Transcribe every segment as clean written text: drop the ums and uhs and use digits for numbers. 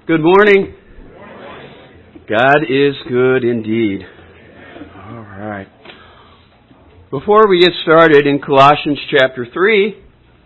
Good morning. God is good indeed. All right. Before we get started in Colossians chapter 3,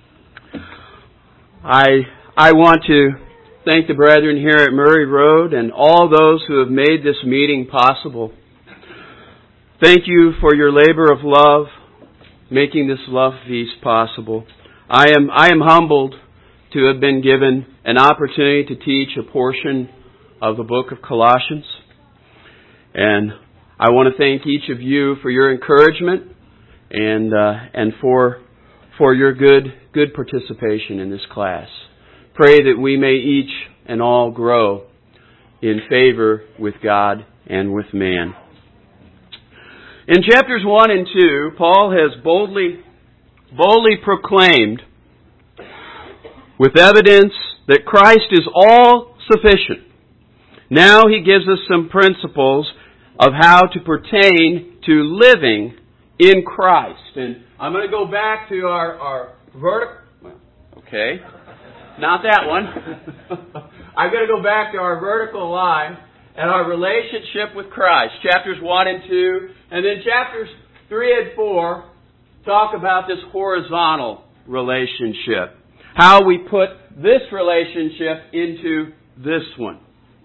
I want to thank the brethren here at Murray Road and all those who have made this meeting possible. Thank you for your labor of love, making this love feast possible. I am humbled to have been given an opportunity to teach a portion of the book of Colossians. And I want to thank each of you for your encouragement and for your good participation in this class. Pray that we may each and all grow in favor with God and with man. In chapters 1 and 2, Paul has boldly proclaimed with evidence that Christ is all sufficient. Now he gives us some principles of how to pertain to living in Christ. And I'm going to go back to our vertical... Okay, not that one. I'm going to go back to our vertical line and our relationship with Christ. Chapters 1 and 2, and then chapters 3 and 4 talk about this horizontal relationship. How we put this relationship into this one.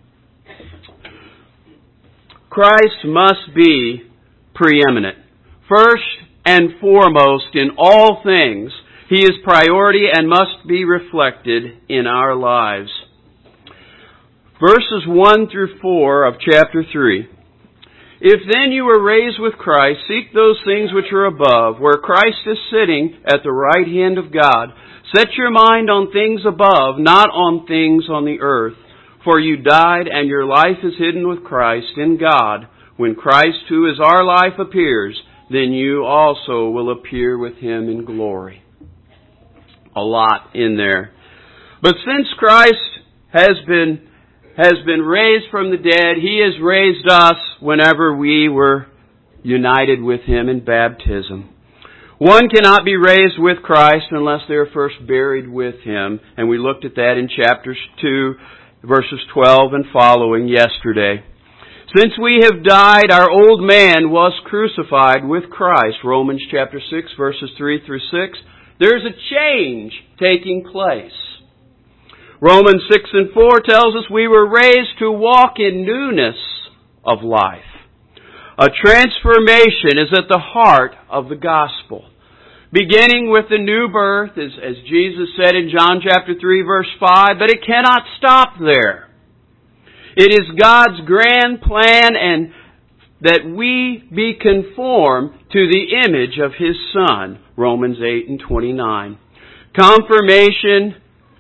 Christ must be preeminent. First and foremost in all things, He is priority and must be reflected in our lives. Verses 1 through 4 of chapter 3. If then you were raised with Christ, seek those things which are above, where Christ is sitting at the right hand of God. Set your mind on things above, not on things on the earth. For you died, and your life is hidden with Christ in God. When Christ, who is our life, appears, then you also will appear with Him in glory. A lot in there. But since Christ has been raised from the dead, He has raised us whenever we were united with Him in baptism. One cannot be raised with Christ unless they are first buried with Him. And we looked at that in chapters 2, verses 12 and following yesterday. Since we have died, our old man was crucified with Christ. Romans chapter 6, verses 3 through 6. There's a change taking place. Romans 6 and 4 tells us we were raised to walk in newness of life. A transformation is at the heart of the gospel. Beginning with the new birth, as Jesus said in John chapter 3 verse 5, but it cannot stop there. It is God's grand plan and that we be conformed to the image of His Son, Romans 8 and 29. Conformation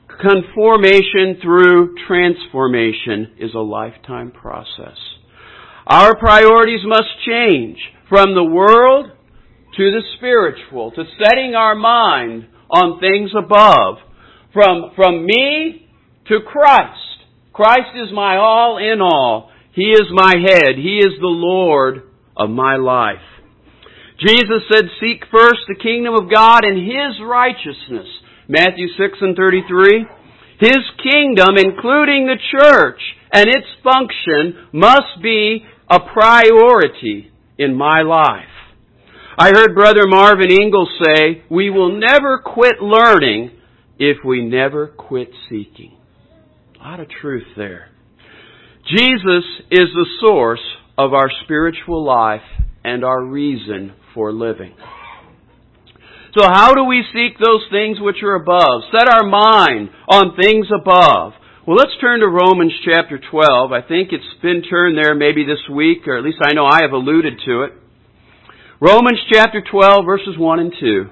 through transformation is a lifetime process. Our priorities must change from the world to the spiritual, to setting our mind on things above. From me to Christ. Christ is my all in all. He is my head. He is the Lord of my life. Jesus said, seek first the kingdom of God and His righteousness. Matthew 6 and 33. His kingdom, including the church and its function, must be a priority in my life. I heard Brother Marvin Ingalls say, we will never quit learning if we never quit seeking. A lot of truth there. Jesus is the source of our spiritual life and our reason for living. So how do we seek those things which are above? Set our mind on things above. Well, let's turn to Romans chapter 12. I think it's been turned there maybe this week, or at least I know I have alluded to it. Romans chapter 12, verses 1 and 2.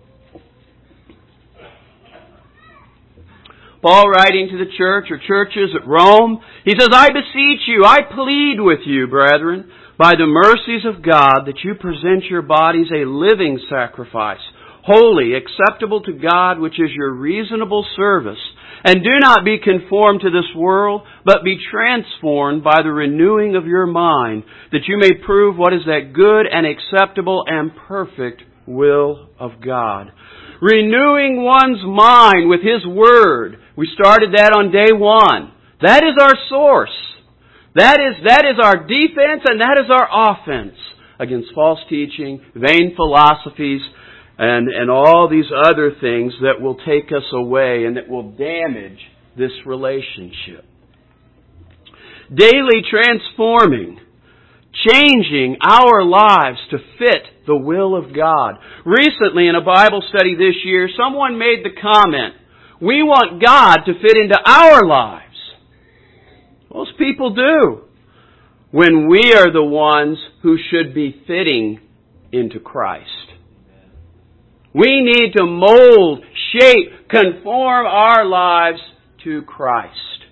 Paul writing to the church or churches at Rome, he says, I beseech you, I plead with you, brethren, by the mercies of God, that you present your bodies a living sacrifice, holy, acceptable to God, which is your reasonable service. And do not be conformed to this world, but be transformed by the renewing of your mind, that you may prove what is that good and acceptable and perfect will of God. Renewing one's mind with His Word. We started that on day 1. That is our source. That is our defense and that is our offense against false teaching, vain philosophies, and all these other things that will take us away and that will damage this relationship. Daily transforming, changing our lives to fit the will of God. Recently in a Bible study this year, someone made the comment, we want God to fit into our lives. Most people do, when we are the ones who should be fitting into Christ. We need to mold, shape, conform our lives to Christ.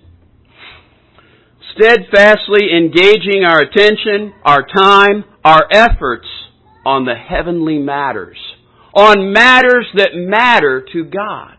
Steadfastly engaging our attention, our time, our efforts on the heavenly matters, on matters that matter to God.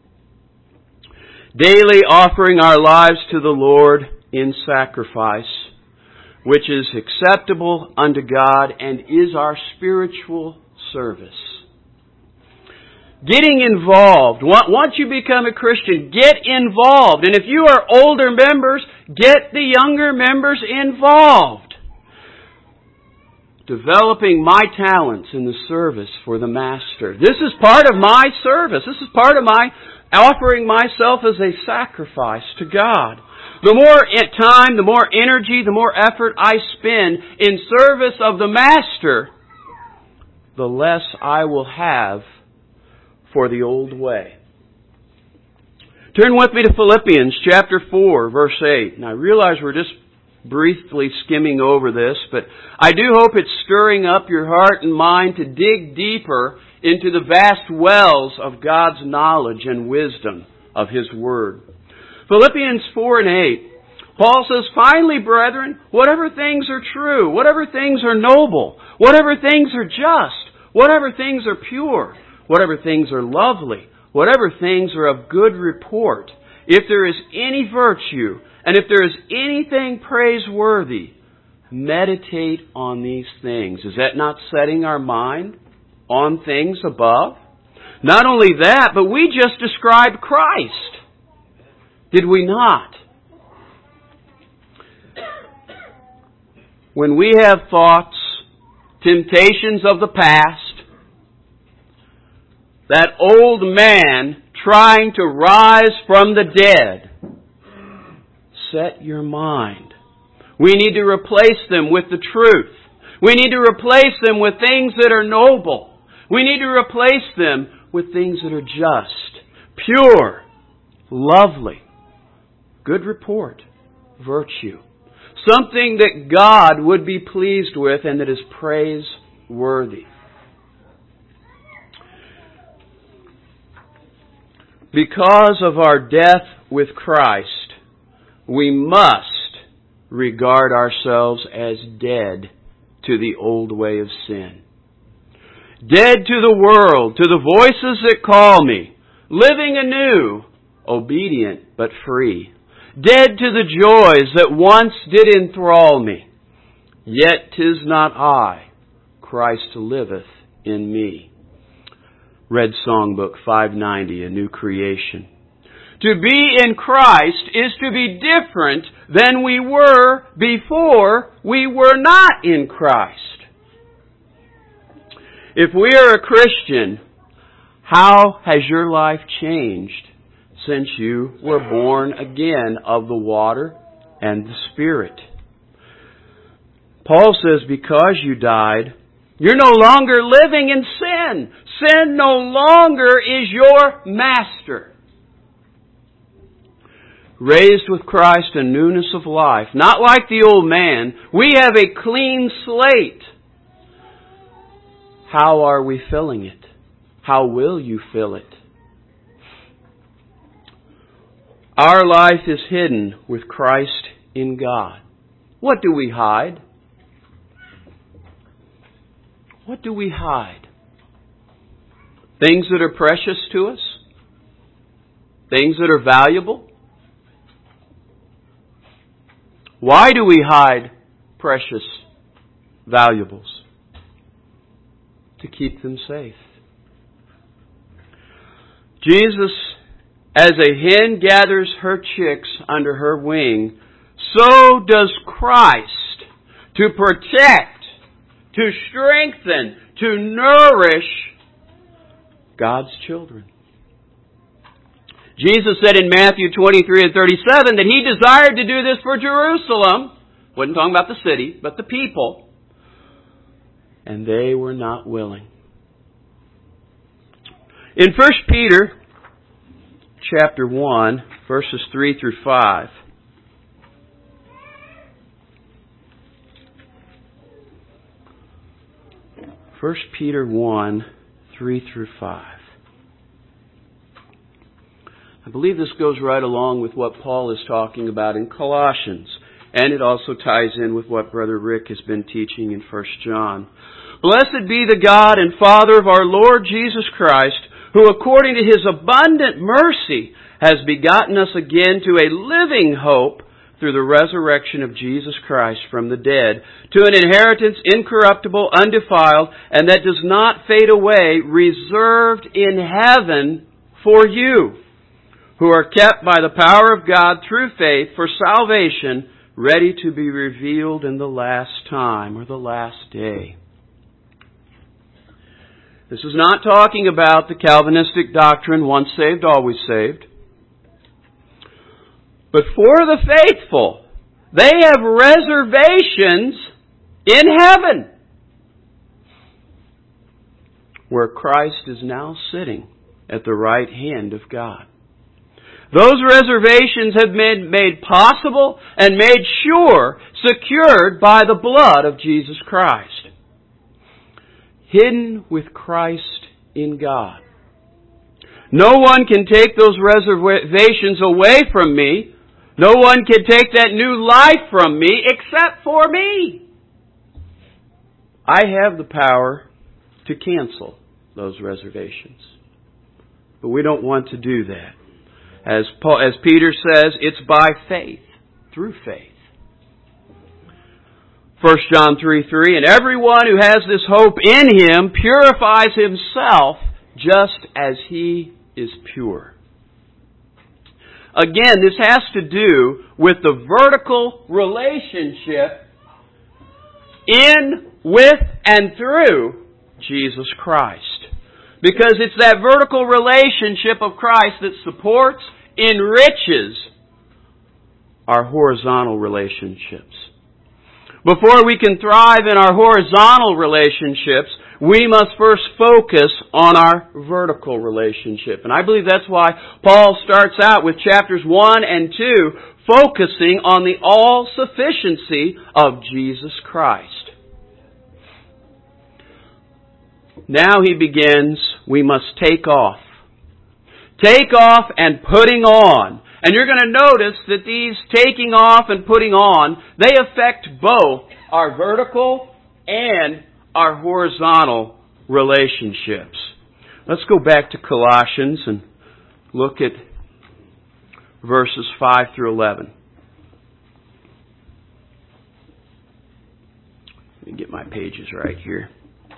Daily offering our lives to the Lord in sacrifice, which is acceptable unto God and is our spiritual service. Getting involved. Once you become a Christian, get involved. And if you are older members, get the younger members involved. Developing my talents in the service for the Master. This is part of my service. This is part of my offering myself as a sacrifice to God. The more time, the more energy, the more effort I spend in service of the Master, the less I will have for the old way. Turn with me to Philippians chapter 4, verse 8. And I realize we're just briefly skimming over this, but I do hope it's stirring up your heart and mind to dig deeper into the vast wells of God's knowledge and wisdom of His Word. Philippians 4 and 8. Paul says, finally, brethren, whatever things are true, whatever things are noble, whatever things are just, whatever things are pure, whatever things are lovely, whatever things are of good report, if there is any virtue, and if there is anything praiseworthy, meditate on these things. Is that not setting our mind on things above? Not only that, but we just described Christ. Did we not? When we have thoughts, temptations of the past, that old man trying to rise from the dead, set your mind. We need to replace them with the truth. We need to replace them with things that are noble. We need to replace them with things that are just, pure, lovely, good report, virtue. Something that God would be pleased with and that is praiseworthy. Because of our death with Christ, we must regard ourselves as dead to the old way of sin. Dead to the world, to the voices that call me, living anew, obedient but free. Dead to the joys that once did enthrall me. Yet 'tis not I, Christ liveth in me. Red Songbook 590, A New Creation. To be in Christ is to be different than we were before we were not in Christ. If we are a Christian, how has your life changed since you were born again of the water and the Spirit? Paul says, because you died, you're no longer living in sin. Sin no longer is your master. Raised with Christ in newness of life, not like the old man, we have a clean slate. How are we filling it? How will you fill it? Our life is hidden with Christ in God. What do we hide? What do we hide? Things that are precious to us? Things that are valuable? Why do we hide precious valuables? To keep them safe. Jesus as a hen gathers her chicks under her wing, so does Christ to protect, to strengthen, to nourish God's children. Jesus said in Matthew 23 and 37 that He desired to do this for Jerusalem. Wasn't talking about the city, but the people. And they were not willing. In 1 Peter chapter 1, verses 3 through 5. First Peter 1, 3 through 5. I believe this goes right along with what Paul is talking about in Colossians. And it also ties in with what Brother Rick has been teaching in 1 John. Blessed be the God and Father of our Lord Jesus Christ, who according to His abundant mercy has begotten us again to a living hope through the resurrection of Jesus Christ from the dead, to an inheritance incorruptible, undefiled, and that does not fade away, reserved in heaven for you, who are kept by the power of God through faith for salvation, ready to be revealed in the last time, or the last day. This is not talking about the Calvinistic doctrine, once saved, always saved. But for the faithful, they have reservations in heaven, where Christ is now sitting at the right hand of God. Those reservations have been made possible and made sure, secured by the blood of Jesus Christ. Hidden with Christ in God. No one can take those reservations away from me. No one can take that new life from me except for me. I have the power to cancel those reservations. But we don't want to do that. As Peter says, it's by faith, through faith. 1 John 3:3, and everyone who has this hope in Him purifies himself just as He is pure. Again, this has to do with the vertical relationship in, with, and through Jesus Christ. Because it's that vertical relationship of Christ that supports, enriches our horizontal relationships. Before we can thrive in our horizontal relationships, we must first focus on our vertical relationship. And I believe that's why Paul starts out with chapters 1 and 2 focusing on the all-sufficiency of Jesus Christ. Now he begins, we must take off. Take off and putting on. And you're going to notice that these taking off and putting on, they affect both our vertical and our horizontal relationships. Let's go back to Colossians and look at verses 5 through 11. Let me get my pages right here.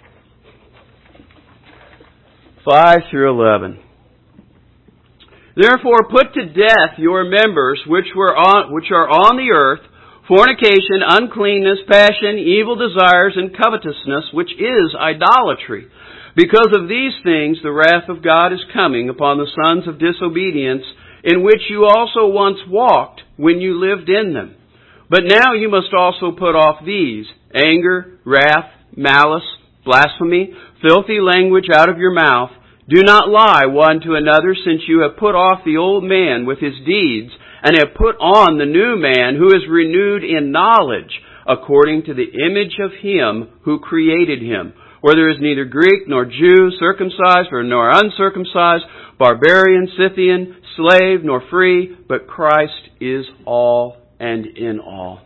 5 through 11. Therefore put to death your members which are on the earth, fornication, uncleanness, passion, evil desires, and covetousness, which is idolatry. Because of these things the wrath of God is coming upon the sons of disobedience, in which you also once walked when you lived in them. But now you must also put off these: anger, wrath, malice, blasphemy, filthy language out of your mouth. Do not lie one to another, since you have put off the old man with his deeds, and have put on the new man, who is renewed in knowledge, according to the image of Him who created him. Where there is neither Greek nor Jew, circumcised or nor uncircumcised, barbarian, Scythian, slave nor free, but Christ is all and in all.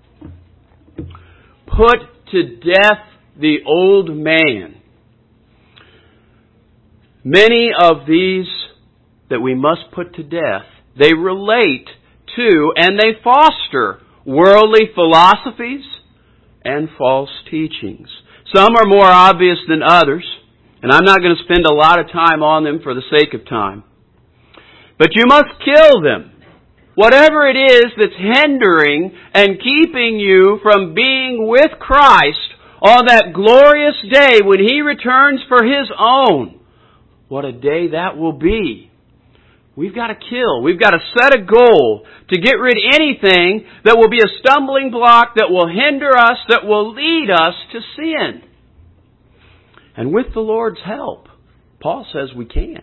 Put to death the old man. Many of these that we must put to death, they relate to and they foster worldly philosophies and false teachings. Some are more obvious than others, and I'm not going to spend a lot of time on them for the sake of time. But you must kill them. Whatever it is that's hindering and keeping you from being with Christ on that glorious day when He returns for His own. What a day that will be. We've got to kill. We've got to set a goal to get rid of anything that will be a stumbling block, that will hinder us, that will lead us to sin. And with the Lord's help, Paul says we can.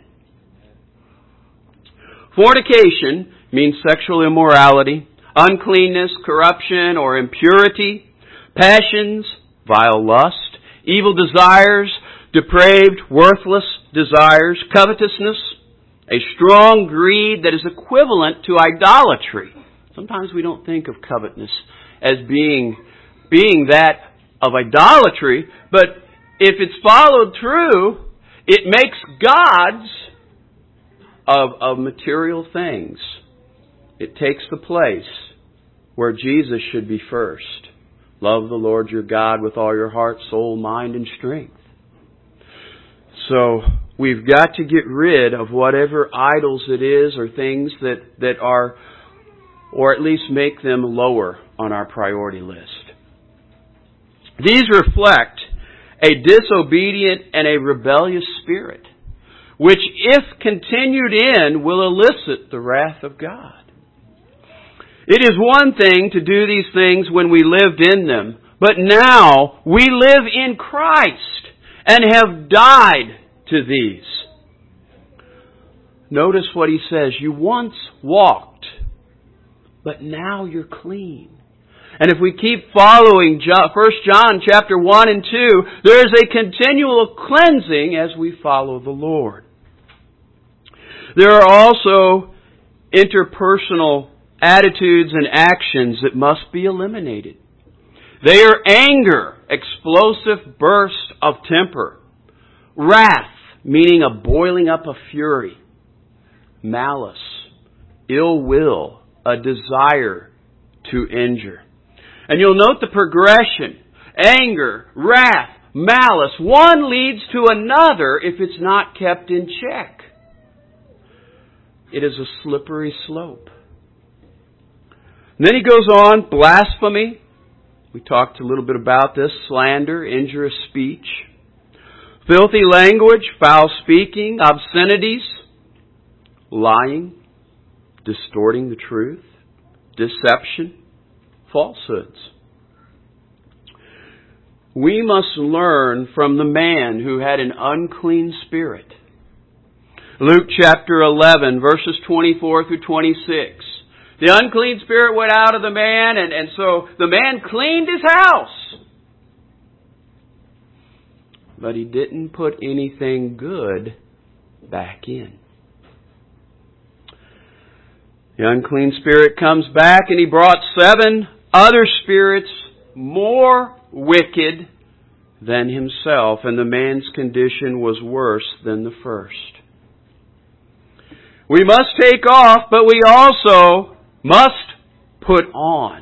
Fornication means sexual immorality, uncleanness, corruption, or impurity, passions, vile lust, evil desires, depraved, worthless desires, covetousness, a strong greed that is equivalent to idolatry. Sometimes we don't think of covetousness as being that of idolatry, but if it's followed through, it makes gods of material things. It takes the place where Jesus should be first. Love the Lord your God with all your heart, soul, mind, and strength. So we've got to get rid of whatever idols it is or things that are, or at least make them lower on our priority list. These reflect a disobedient and a rebellious spirit, which, if continued in, will elicit the wrath of God. It is one thing to do these things when we lived in them, but now we live in Christ and have died to these. Notice what he says. You once walked, but now you're clean. And if we keep following 1 John chapter 1 and 2, there is a continual cleansing as we follow the Lord. There are also interpersonal attitudes and actions that must be eliminated. They are anger, explosive bursts of temper. Wrath, meaning a boiling up of fury. Malice, ill will, a desire to injure. And you'll note the progression. Anger, wrath, malice. One leads to another if it's not kept in check. It is a slippery slope. And then he goes on, blasphemy. We talked a little bit about this. Slander, injurious speech. Filthy language, foul speaking, obscenities, lying, distorting the truth, deception, falsehoods. We must learn from the man who had an unclean spirit. Luke chapter 11, verses 24 through 26. The unclean spirit went out of the man, and so the man cleaned his house. But he didn't put anything good back in. The unclean spirit comes back, and he brought 7 other spirits more wicked than himself, and the man's condition was worse than the first. We must take off, but we also must put on.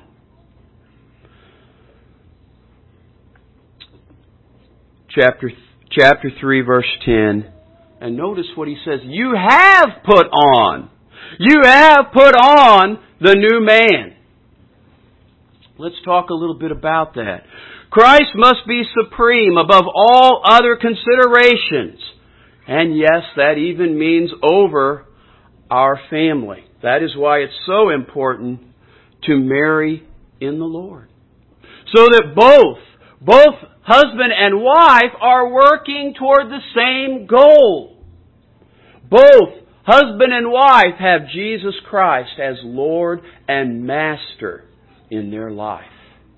Chapter 3, verse 10. And notice what he says. You have put on. You have put on the new man. Let's talk a little bit about that. Christ must be supreme above all other considerations. And yes, that even means over our family. That is why it's so important to marry in the Lord. So that both husband and wife are working toward the same goal. Both husband and wife have Jesus Christ as Lord and Master in their life.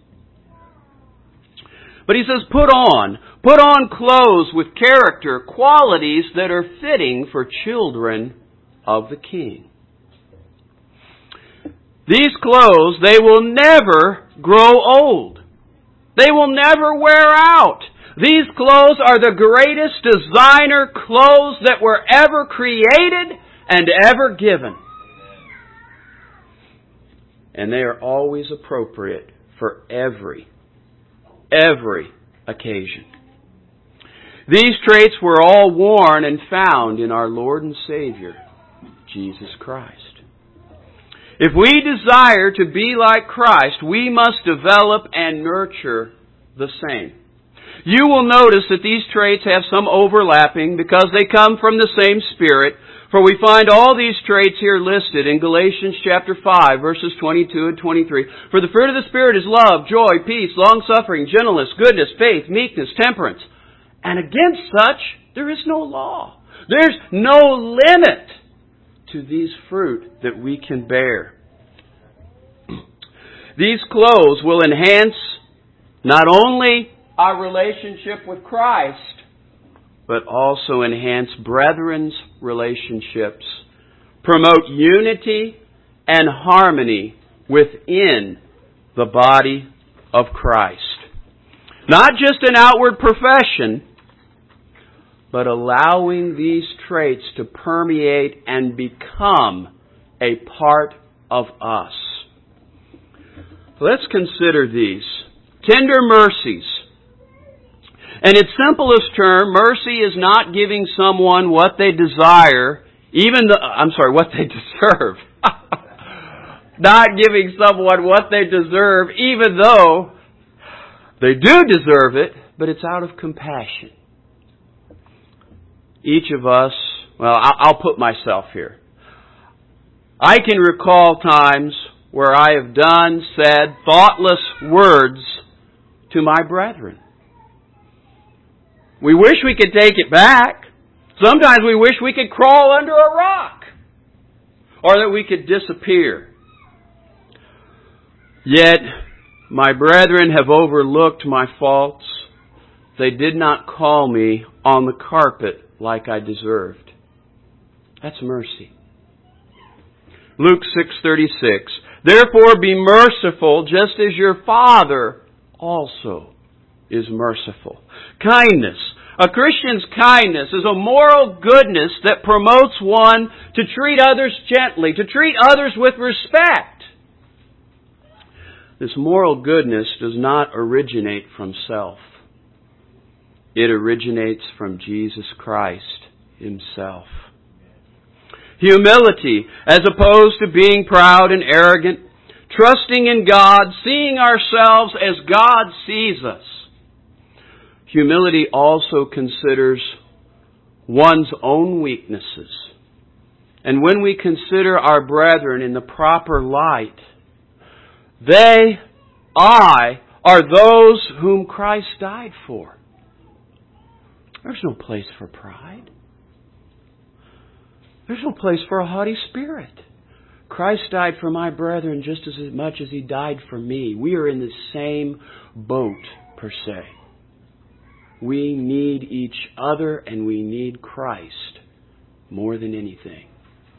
But he says, put on clothes with character, qualities that are fitting for children of the King. These clothes, they will never grow old. They will never wear out. These clothes are the greatest designer clothes that were ever created and ever given. And they are always appropriate for every occasion. These traits were all worn and found in our Lord and Savior, Jesus Christ. If we desire to be like Christ, we must develop and nurture the same. You will notice that these traits have some overlapping because they come from the same Spirit, for we find all these traits here listed in Galatians chapter 5, verses 22 and 23. For the fruit of the Spirit is love, joy, peace, long-suffering, gentleness, goodness, faith, meekness, temperance. And against such there is no law. There's no limit to these fruit that we can bear. These clothes will enhance not only our relationship with Christ, but also enhance brethren's relationships, promote unity and harmony within the body of Christ. Not just an outward profession, but allowing these traits to permeate and become a part of us. Let's consider these. Tender mercies. In its simplest term, mercy is not giving someone what they desire, what they deserve. Not giving someone what they deserve, even though they do deserve it, but it's out of compassion. Each of us, I'll put myself here. I can recall times where I have said thoughtless words to my brethren. We wish we could take it back. Sometimes we wish we could crawl under a rock, or that we could disappear. Yet, my brethren have overlooked my faults. They did not call me on the carpet like I deserved. That's mercy. Luke 6:36. Therefore be merciful, just as your Father also is merciful. Kindness. A Christian's kindness is a moral goodness that promotes one to treat others gently, to treat others with respect. This moral goodness does not originate from self. It originates from Jesus Christ Himself. Humility, as opposed to being proud and arrogant, trusting in God, seeing ourselves as God sees us. Humility also considers one's own weaknesses. And when we consider our brethren in the proper light, I are those whom Christ died for. There's no place for pride. There's no place for a haughty spirit. Christ died for my brethren just as much as He died for me. We are in the same boat, per se. We need each other and we need Christ more than anything.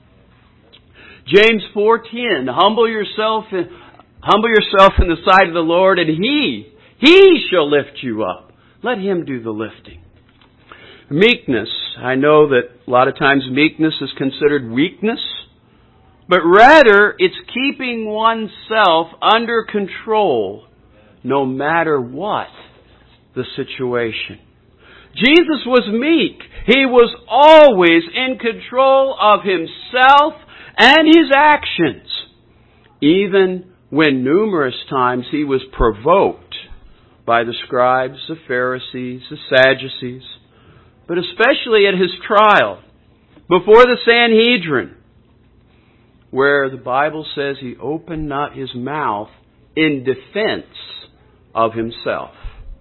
James 4:10, humble yourself in the sight of the Lord, and He shall lift you up. Let Him do the lifting. Meekness. I know that a lot of times meekness is considered weakness, but rather it's keeping oneself under control no matter what the situation. Jesus was meek. He was always in control of Himself and His actions, even when numerous times He was provoked by the scribes, the Pharisees, the Sadducees, but especially at His trial before the Sanhedrin, where the Bible says He opened not His mouth in defense of Himself.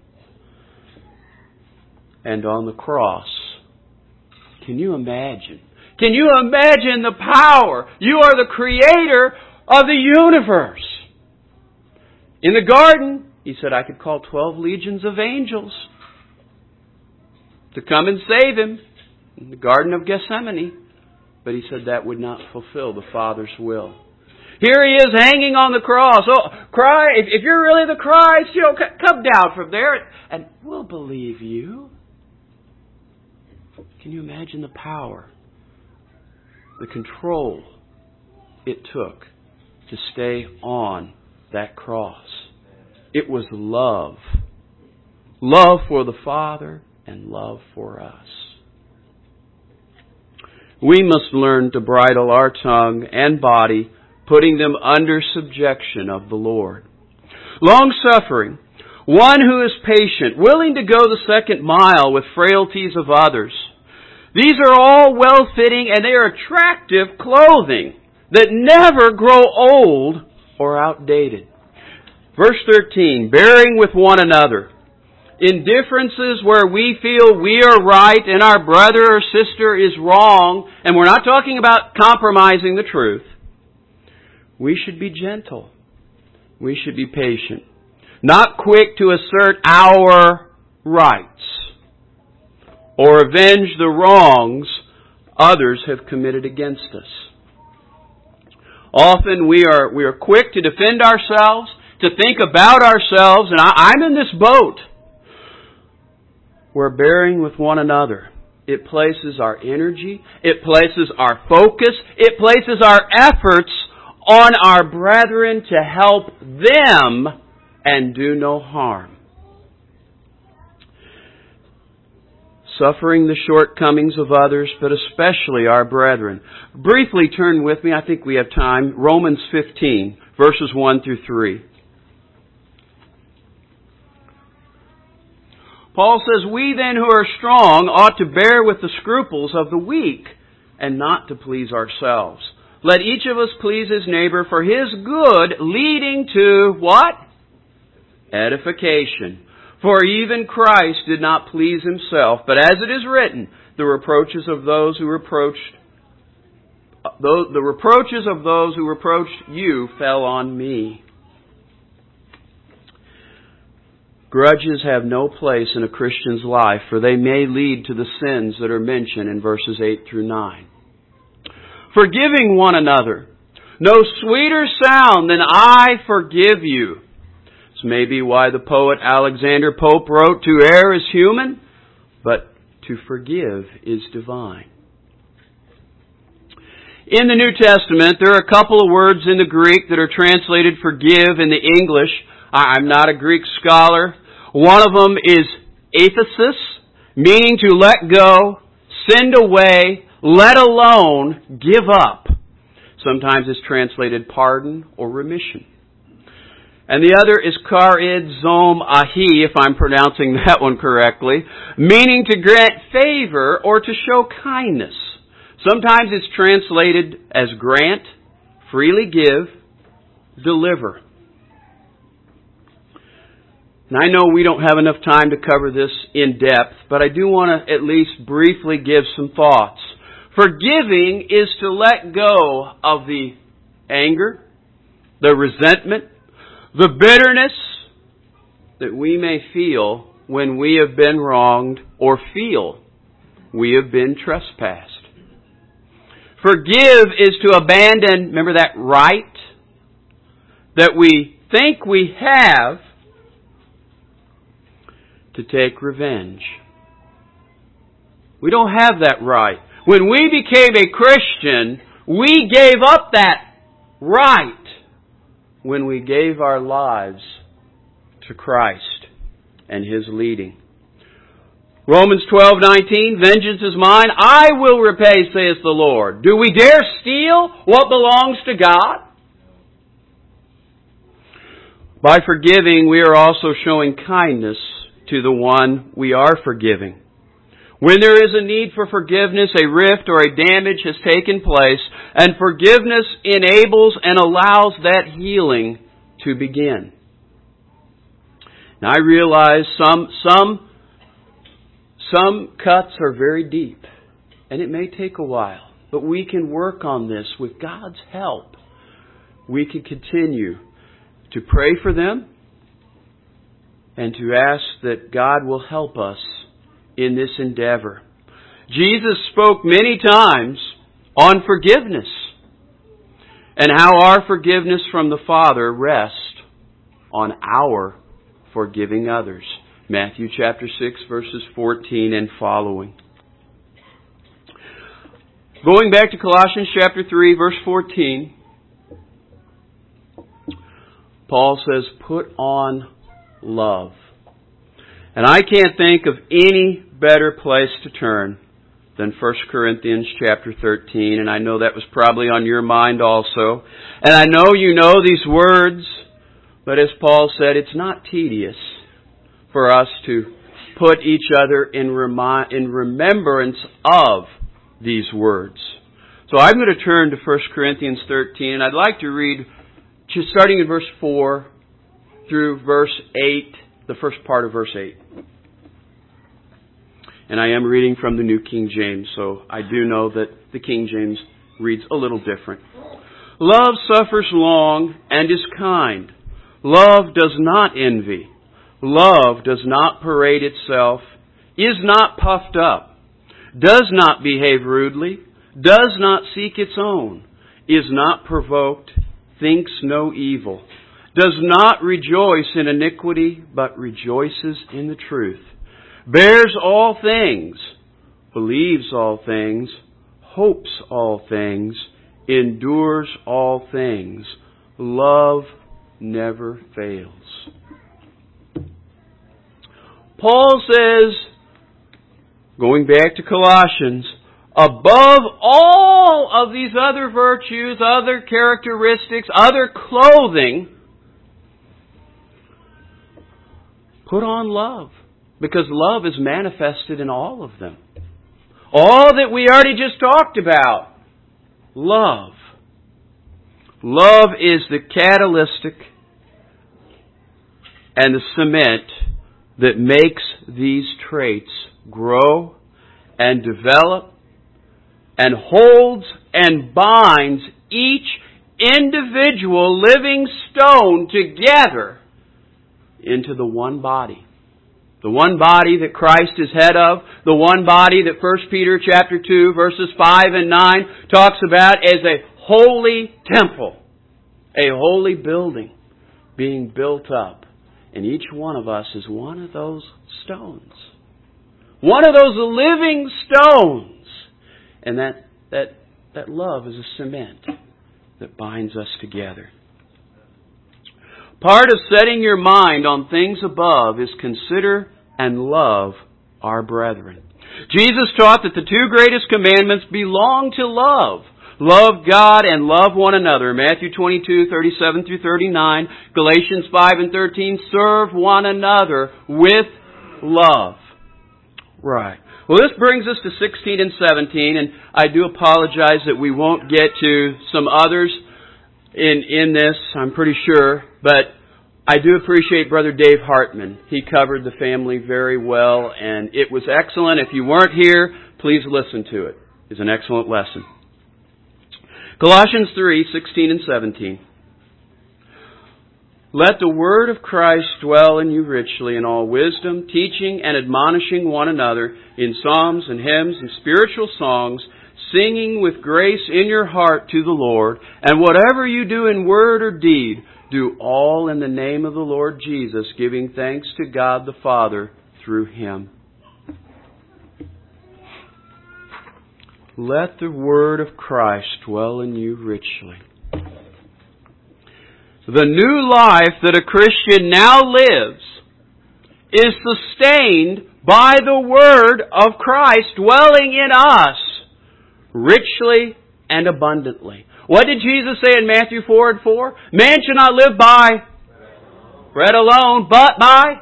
And on the cross, can you imagine? Can you imagine the power? You are the creator of the universe. In the garden, He said, I could call 12 legions of angels to come and save Him in the Garden of Gethsemane. But He said that would not fulfill the Father's will. Here He is hanging on the cross. Oh, cry! If you're really the Christ, come down from there and we'll believe you. Can you imagine the power, the control it took to stay on that cross? It was love. Love for the Father and love for us. We must learn to bridle our tongue and body, putting them under subjection of the Lord. Long-suffering, one who is patient, willing to go the second mile with frailties of others. These are all well-fitting and they are attractive clothing that never grow old or outdated. Verse 13, bearing with one another. In differences where we feel we are right and our brother or sister is wrong, and we're not talking about compromising the truth, we should be gentle. We should be patient. Not quick to assert our rights or avenge the wrongs others have committed against us. Often we are quick to defend ourselves, to think about ourselves, and I'm in this boat. We're bearing with one another. It places our energy, it places our focus, it places our efforts on our brethren to help them and do no harm. Suffering the shortcomings of others, but especially our brethren. Briefly turn with me, I think we have time, Romans 15, verses 1 through 3. Paul says, we then who are strong ought to bear with the scruples of the weak and not to please ourselves. Let each of us please his neighbor for his good, leading to what? Edification. For even Christ did not please himself, but as it is written, the reproaches of those who reproached you fell on me. Grudges have no place in a Christian's life, for they may lead to the sins that are mentioned in verses 8 through 9. Forgiving one another. No sweeter sound than I forgive you. This may be why the poet Alexander Pope wrote, to err is human, but to forgive is divine. In the New Testament, there are a couple of words in the Greek that are translated forgive in the English. I'm not a Greek scholar. One of them is aphesis, meaning to let go, send away, let alone, give up. Sometimes it's translated pardon or remission. And the other is charizom ahi, if I'm pronouncing that one correctly, meaning to grant favor or to show kindness. Sometimes it's translated as grant, freely give, deliver. Now I know we don't have enough time to cover this in depth, but I do want to at least briefly give some thoughts. Forgiving is to let go of the anger, the resentment, the bitterness that we may feel when we have been wronged or feel we have been trespassed. Forgive is to abandon, remember that right that we think we have, to take revenge. We don't have that right. When we became a Christian, we gave up that right when we gave our lives to Christ and His leading. Romans 12:19, vengeance is mine, I will repay, saith the Lord. Do we dare steal what belongs to God? By forgiving, we are also showing kindness to the one we are forgiving. When there is a need for forgiveness, a rift or a damage has taken place, and forgiveness enables and allows that healing to begin. Now I realize some cuts are very deep, and it may take a while, but we can work on this with God's help. We can continue to pray for them and to ask that God will help us in this endeavor. Jesus spoke many times on forgiveness and how our forgiveness from the Father rests on our forgiving others. Matthew chapter 6 verses 14 and following. Going back to Colossians chapter 3 verse 14, Paul says, put on love. And I can't think of any better place to turn than 1 Corinthians chapter 13, and I know that was probably on your mind also. And I know you know these words, but as Paul said, it's not tedious for us to put each other in remembrance of these words. So I'm going to turn to 1 Corinthians 13, and I'd like to read, just starting in verse 4 through verse 8, the first part of verse 8. And I am reading from the New King James, so I do know that the King James reads a little different. Love suffers long and is kind. Love does not envy. Love does not parade itself, is not puffed up, does not behave rudely, does not seek its own, is not provoked, thinks no evil, does not rejoice in iniquity, but rejoices in the truth, bears all things, believes all things, hopes all things, endures all things. Love never fails. Paul says, going back to Colossians, above all of these other virtues, other characteristics, other clothing, put on love. Because love is manifested in all of them. All that we already just talked about. Love. Love is the catalytic and the cement that makes these traits grow and develop and holds and binds each individual living stone together into the one body. The one body that Christ is head of, the one body that 1 Peter chapter 2 verses 5 and 9 talks about as a holy temple, a holy building being built up. And each one of us is one of those stones. One of those living stones. And that love is a cement that binds us together. Part of setting your mind on things above is consider and love our brethren. Jesus taught that the two greatest commandments belong to love. Love God and love one another. Matthew 22:37 through 39. Galatians 5 and 13. Serve one another with love. Right. Well, this brings us to 16 and 17, and I do apologize that we won't get to some others in this, I'm pretty sure, but I do appreciate Brother Dave Hartman. He covered the family very well, and it was excellent. If you weren't here, please listen to it. It's an excellent lesson. Colossians 3:16 and 17. Let the word of Christ dwell in you richly in all wisdom, teaching and admonishing one another in psalms and hymns and spiritual songs, singing with grace in your heart to the Lord. And whatever you do in word or deed, do all in the name of the Lord Jesus, giving thanks to God the Father through Him. Let the word of Christ dwell in you richly. The new life that a Christian now lives is sustained by the word of Christ dwelling in us richly and abundantly. What did Jesus say in Matthew 4 and 4? Man shall not live by bread alone, but by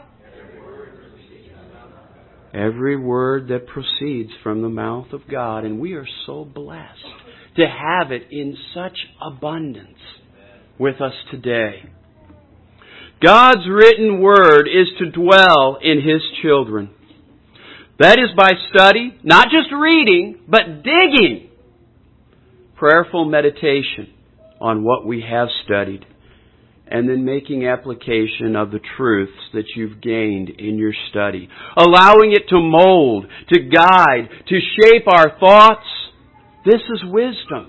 every word that proceeds from the mouth of God. And we are so blessed to have it in such abundance with us today. God's written word is to dwell in His children. That is by study, not just reading, but digging. Prayerful meditation on what we have studied. And then making application of the truths that you've gained in your study. Allowing it to mold, to guide, to shape our thoughts. This is wisdom.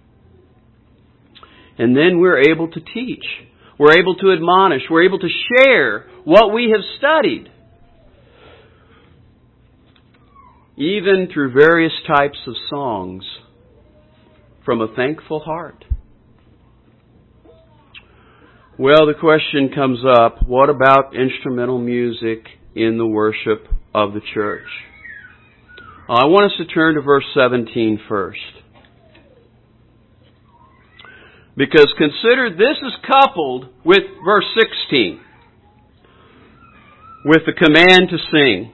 And then we're able to teach. We're able to admonish. We're able to share what we have studied. Even through various types of songs from a thankful heart. Well, the question comes up, what about instrumental music in the worship of the church? I want us to turn to verse 17 first. Because consider, this is coupled with verse 16, with the command to sing.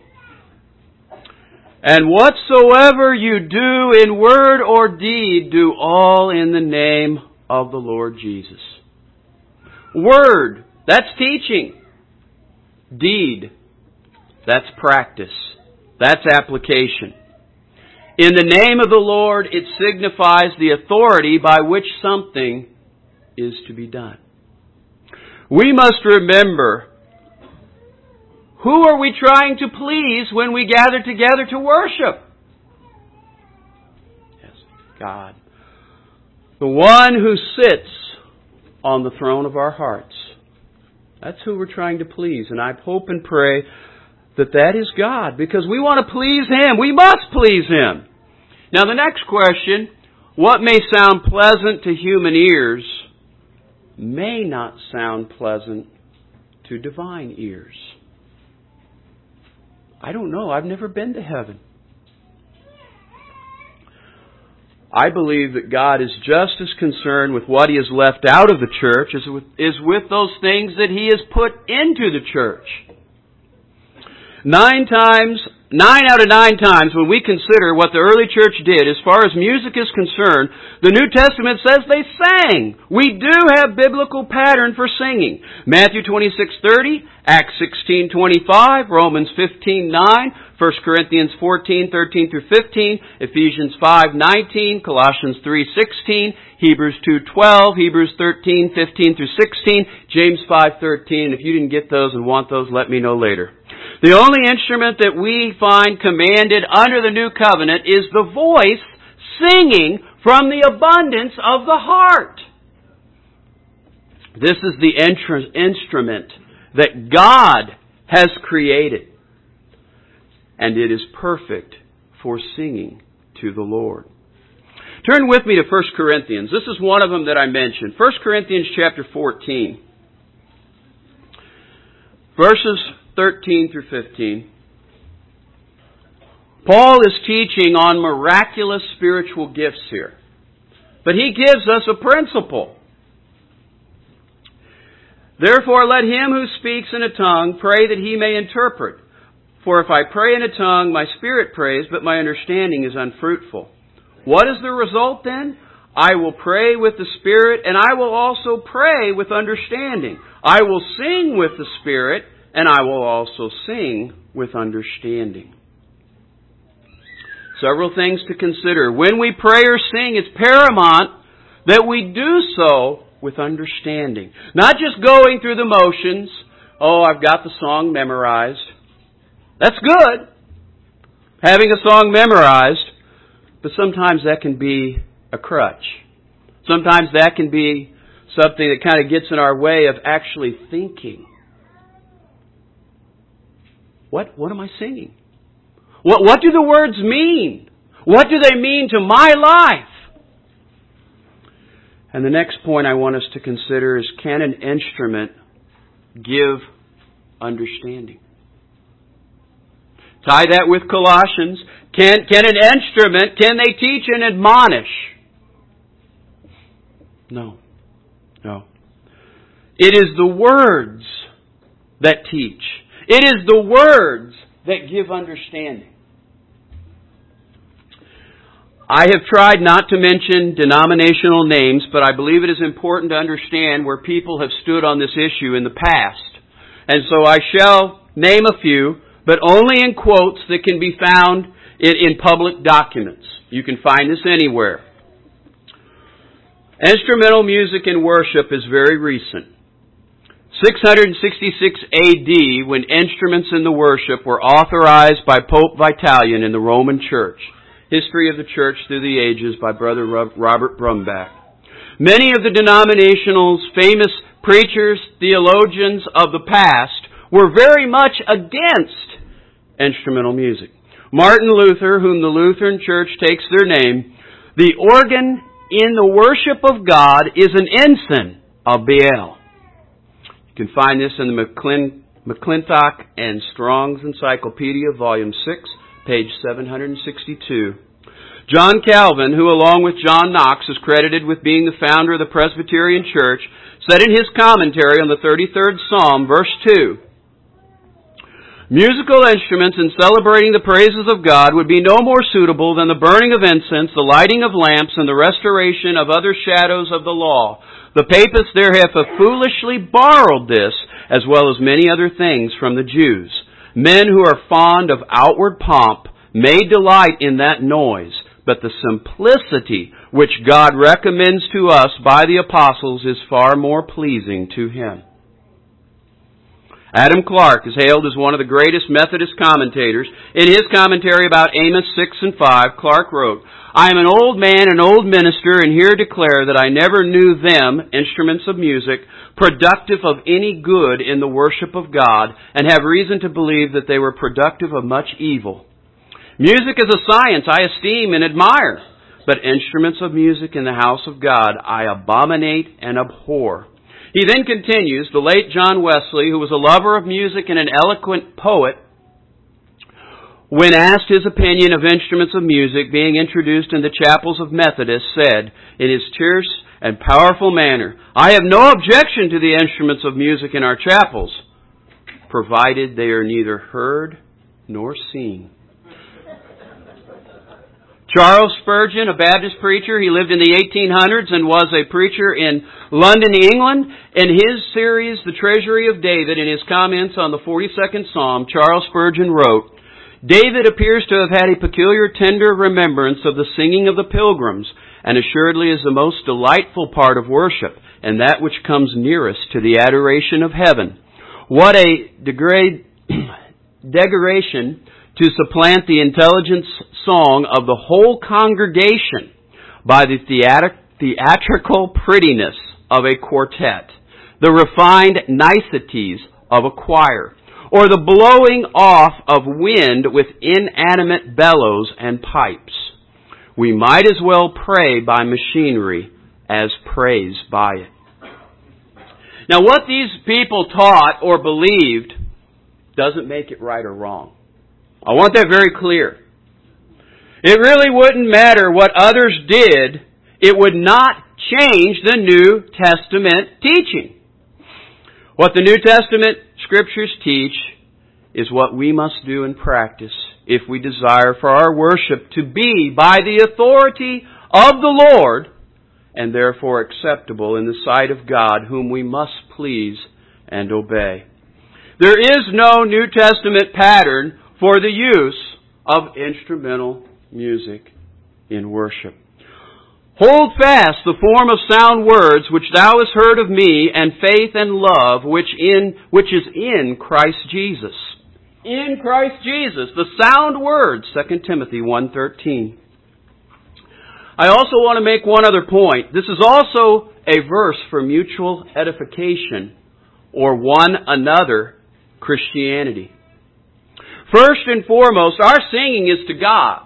And whatsoever you do in word or deed, do all in the name of the Lord Jesus. Word, that's teaching. Deed, that's practice. That's application. In the name of the Lord, it signifies the authority by which something is to be done. We must remember, who are we trying to please when we gather together to worship? Yes, God. The one who sits on the throne of our hearts. That's who we're trying to please. And I hope and pray that that is God, because we want to please Him. We must please Him. Now the next question, what may sound pleasant to human ears may not sound pleasant to divine ears. I don't know. I've never been to heaven. I believe that God is just as concerned with what He has left out of the church as with those things that He has put into the church. 9 out of 9 times when we consider what the early church did as far as music is concerned, the New Testament says they sang. We do have biblical pattern for singing. Matthew 26:30, Acts 16:25, Romans 15:9, 1 Corinthians 14:13 through 15, Ephesians 5:19, Colossians 3:16, Hebrews 2:12, Hebrews 13:15 through 16, James 5:13. If you didn't get those and want those, let me know later. The only instrument that we find commanded under the new covenant is the voice singing from the abundance of the heart. This is the instrument that God has created. And it is perfect for singing to the Lord. Turn with me to 1 Corinthians. This is one of them that I mentioned. 1 Corinthians chapter 14. Verses 13 through 15. Paul is teaching on miraculous spiritual gifts here. But he gives us a principle. Therefore let him who speaks in a tongue pray that he may interpret. For if I pray in a tongue, my spirit prays, but my understanding is unfruitful. What is the result then? I will pray with the Spirit, and I will also pray with understanding. I will sing with the Spirit, and I will also sing with understanding. Several things to consider. When we pray or sing, it's paramount that we do so with understanding. Not just going through the motions. Oh, I've got the song memorized. That's good, having a song memorized, but sometimes that can be a crutch. Sometimes that can be something that kind of gets in our way of actually thinking. What am I singing? What do the words mean? What do they mean to my life? And the next point I want us to consider is, can an instrument give understanding? Tie that with Colossians. Can an instrument, can they teach and admonish? No. It is the words that teach. It is the words that give understanding. I have tried not to mention denominational names, but I believe it is important to understand where people have stood on this issue in the past. And so I shall name a few, but only in quotes that can be found in public documents. You can find this anywhere. Instrumental music in worship is very recent. 666 AD, when instruments in the worship were authorized by Pope Vitalian in the Roman Church. History of the Church Through the Ages by Brother Robert Brumbach. Many of the denominational's famous preachers, theologians of the past were very much against instrumental music. Martin Luther, whom the Lutheran Church takes their name, the organ in the worship of God is an ensign of Baal. You can find this in the McClintock and Strong's Encyclopedia, Volume 6, page 762. John Calvin, who along with John Knox is credited with being the founder of the Presbyterian Church, said in his commentary on the 33rd Psalm, verse 2, "Musical instruments in celebrating the praises of God would be no more suitable than the burning of incense, the lighting of lamps, and the restoration of other shadows of the law. The papists therefore foolishly borrowed this, as well as many other things, from the Jews. Men who are fond of outward pomp may delight in that noise, but the simplicity which God recommends to us by the apostles is far more pleasing to Him." Adam Clarke is hailed as one of the greatest Methodist commentators. In his commentary about Amos 6 and 5, Clarke wrote, "I am an old man, an old minister, and here declare that I never knew them, instruments of music, productive of any good in the worship of God, and have reason to believe that they were productive of much evil. Music is a science I esteem and admire, but instruments of music in the house of God I abominate and abhor." He then continues, the late John Wesley, who was a lover of music and an eloquent poet, when asked his opinion of instruments of music being introduced in the chapels of Methodists, said, in his terse and powerful manner, "I have no objection to the instruments of music in our chapels, provided they are neither heard nor seen." Charles Spurgeon, a Baptist preacher, he lived in the 1800s and was a preacher in London, England. In his series, The Treasury of David, in his comments on the 42nd Psalm, Charles Spurgeon wrote, "David appears to have had a peculiar tender remembrance of the singing of the pilgrims, and assuredly is the most delightful part of worship, and that which comes nearest to the adoration of heaven. What a degradation to supplant the intelligent song of the whole congregation by the theatrical prettiness of a quartet, the refined niceties of a choir, or the blowing off of wind with inanimate bellows and pipes. We might as well pray by machinery as praise by it." Now, what these people taught or believed doesn't make it right or wrong. I want that very clear. It really wouldn't matter what others did. It would not change the New Testament teaching. What the New Testament Scriptures teach is what we must do in practice if we desire for our worship to be by the authority of the Lord and therefore acceptable in the sight of God, whom we must please and obey. There is no New Testament pattern for the use of instrumental music in worship. "Hold fast the form of sound words which thou hast heard of me, and faith and love which is in Christ Jesus." In Christ Jesus, the sound words, 2 Timothy 1:13. I also want to make one other point. This is also a verse for mutual edification or one another Christianity. First and foremost, our singing is to God.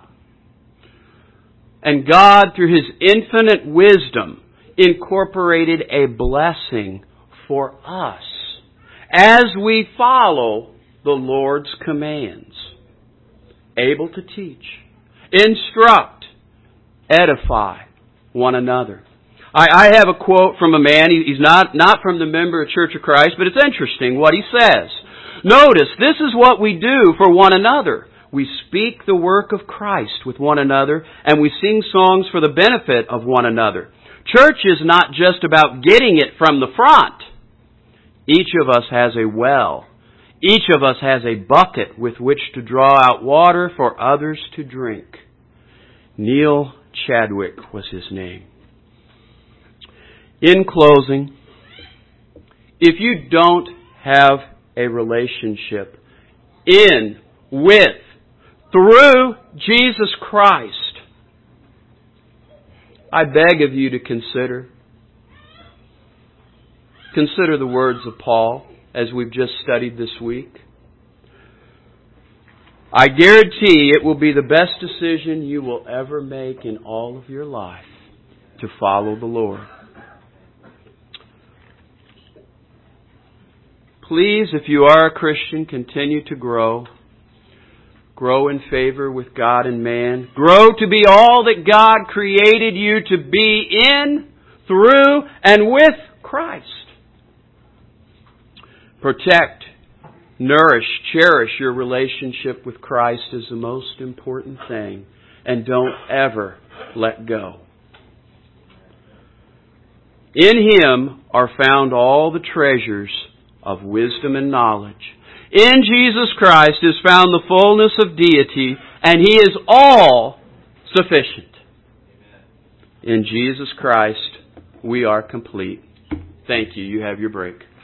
And God, through His infinite wisdom, incorporated a blessing for us as we follow the Lord's commands. Able to teach, instruct, edify one another. I have a quote from a man. He's not from the member of Church of Christ, but it's interesting what he says. Notice, this is what we do for one another. We speak the work of Christ with one another, and we sing songs for the benefit of one another. Church is not just about getting it from the front. Each of us has a well. Each of us has a bucket with which to draw out water for others to drink. Neil Chadwick was his name. In closing, if you don't have a relationship in, with, through Jesus Christ, I beg of you to consider the words of Paul as we've just studied this week. I guarantee it will be the best decision you will ever make in all of your life to follow the Lord. Please, if you are a Christian, continue to grow. Grow in favor with God and man. Grow to be all that God created you to be in, through, and with Christ. Protect, nourish, cherish your relationship with Christ is the most important thing. And don't ever let go. In Him are found all the treasures of wisdom and knowledge. In Jesus Christ is found the fullness of deity, and He is all sufficient. In Jesus Christ we are complete. Thank you. You have your break.